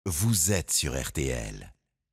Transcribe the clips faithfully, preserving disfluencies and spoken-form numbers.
vous êtes sur R T L.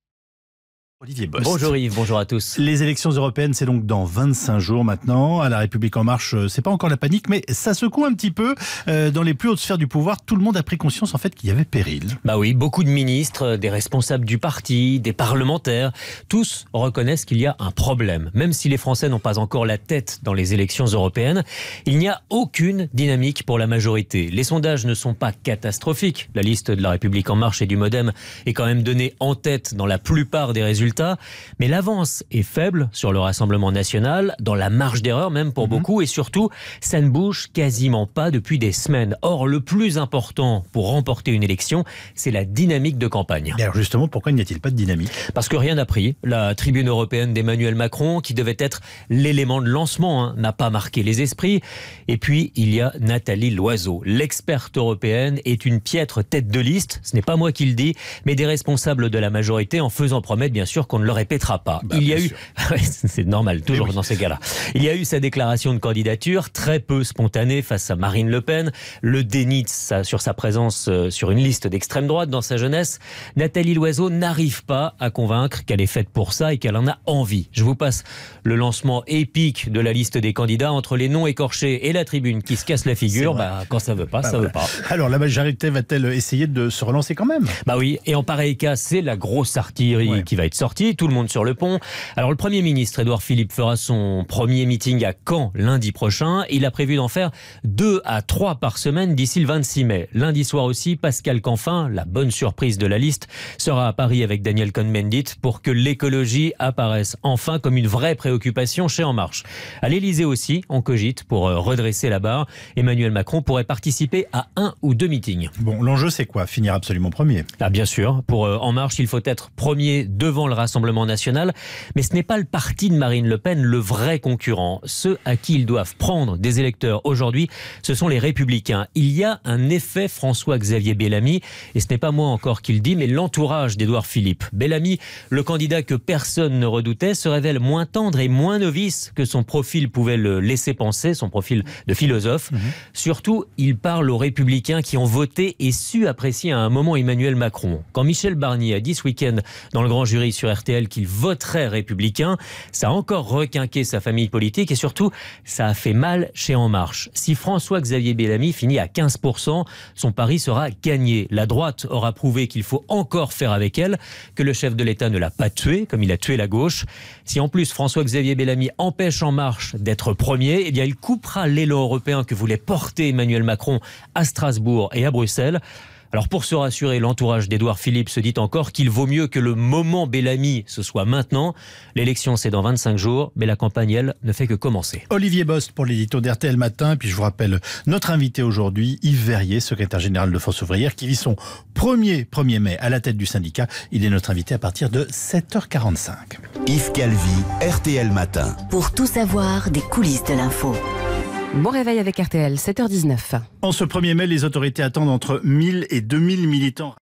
Olivier Bost. Bonjour Yves, bonjour à tous. Les élections européennes, c'est donc dans vingt-cinq jours maintenant. À La République En Marche, c'est pas encore la panique, mais ça secoue un petit peu. Euh, dans les plus hautes sphères du pouvoir, tout le monde a pris conscience en fait qu'il y avait péril. Bah oui, beaucoup de ministres, des responsables du parti, des parlementaires, tous reconnaissent qu'il y a un problème. Même si les Français n'ont pas encore la tête dans les élections européennes, il n'y a aucune dynamique pour la majorité. Les sondages ne sont pas catastrophiques. La liste de La République En Marche et du Modem est quand même donnée en tête dans la plupart des résultats. Mais l'avance est faible sur le Rassemblement national, dans la marge d'erreur même pour mmh. beaucoup, et surtout, ça ne bouge quasiment pas depuis des semaines. Or, le plus important pour remporter une élection, c'est la dynamique de campagne. Et alors justement, pourquoi n'y a-t-il pas de dynamique ? Parce que rien n'a pris. La tribune européenne d'Emmanuel Macron, qui devait être l'élément de lancement, hein, n'a pas marqué les esprits. Et puis, il y a Nathalie Loiseau. L'experte européenne est une piètre tête de liste. Ce n'est pas moi qui le dis, mais des responsables de la majorité, en faisant promettre, bien sûr, qu'on ne le répétera pas. Bah, il y a eu, sûr. c'est normal, toujours oui. dans ces cas-là. Il y a eu sa déclaration de candidature, très peu spontanée face à Marine Le Pen, le déni de sa, sur sa présence euh, sur une liste d'extrême droite dans sa jeunesse. Nathalie Loiseau n'arrive pas à convaincre qu'elle est faite pour ça et qu'elle en a envie. Je vous passe le lancement épique de la liste des candidats entre les noms écorchés et la tribune qui se casse la figure. Bah, quand ça veut pas, bah, ça voilà. veut pas. Alors la majorité va-t-elle essayer de se relancer quand même ? Bah oui, et en pareil cas, c'est la grosse artillerie ouais. qui va être sortie. Tout le monde sur le pont. Alors le Premier ministre Édouard Philippe fera son premier meeting à Caen lundi prochain. Il a prévu d'en faire deux à trois par semaine d'ici le vingt-six mai. Lundi soir aussi, Pascal Canfin, la bonne surprise de la liste, sera à Paris avec Daniel Cohn-Bendit pour que l'écologie apparaisse enfin comme une vraie préoccupation chez En Marche. À l'Élysée aussi, on cogite pour redresser la barre. Emmanuel Macron pourrait participer à un ou deux meetings. Bon, l'enjeu c'est quoi ? Finir absolument premier. Ah bien sûr, pour En Marche, il faut être premier devant le Rassemblement national, mais ce n'est pas le parti de Marine Le Pen le vrai concurrent. Ceux à qui ils doivent prendre des électeurs aujourd'hui, ce sont les Républicains. Il y a un effet François-Xavier Bellamy, et ce n'est pas moi encore qui le dis, mais l'entourage d'Édouard Philippe. Bellamy, le candidat que personne ne redoutait, se révèle moins tendre et moins novice que son profil pouvait le laisser penser, son profil de philosophe. Mmh. Surtout, il parle aux Républicains qui ont voté et su apprécier à un moment Emmanuel Macron. Quand Michel Barnier a dit ce week-end dans le Grand Jury sur R T L qu'il voterait républicain, ça a encore requinqué sa famille politique et surtout, ça a fait mal chez En Marche. Si François-Xavier Bellamy finit à quinze pour cent, son pari sera gagné. La droite aura prouvé qu'il faut encore faire avec elle, que le chef de l'État ne l'a pas tué, comme il a tué la gauche. Si en plus François-Xavier Bellamy empêche En Marche d'être premier, eh bien il coupera l'élan européen que voulait porter Emmanuel Macron à Strasbourg et à Bruxelles. Alors pour se rassurer, l'entourage d'Édouard Philippe se dit encore qu'il vaut mieux que le moment Bellamy ce soit maintenant. L'élection c'est dans vingt-cinq jours, mais la campagne elle ne fait que commencer. Olivier Bost pour l'édito d'R T L Matin. Et puis je vous rappelle notre invité aujourd'hui, Yves Verrier, secrétaire général de Force Ouvrière, qui vit son premier premier mai à la tête du syndicat. Il est notre invité à partir de sept heures quarante-cinq. Yves Calvi, R T L Matin. Pour tout savoir des coulisses de l'info. Bon réveil avec R T L, sept heures dix-neuf. En ce premier mai, les autorités attendent entre mille et deux mille militants.